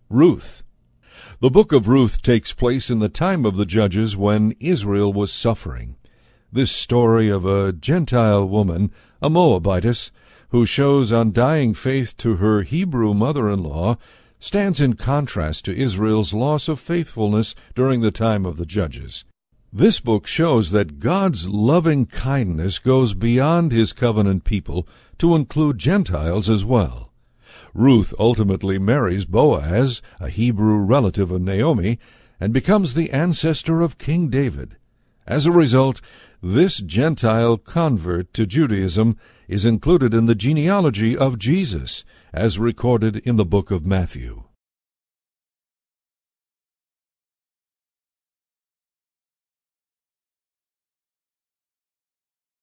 Ruth. The book of Ruth takes place in the time of the Judges when Israel was suffering. This story of a Gentile woman, a Moabitess, who shows undying faith to her Hebrew mother-in-law, stands in contrast to Israel's loss of faithfulness during the time of the Judges. This book shows that God's loving kindness goes beyond his covenant people to include Gentiles as well. Ruth ultimately marries Boaz, a Hebrew relative of Naomi, and becomes the ancestor of King David. As a result, this Gentile convert to Judaism is included in the genealogy of Jesus, as recorded in the book of Matthew.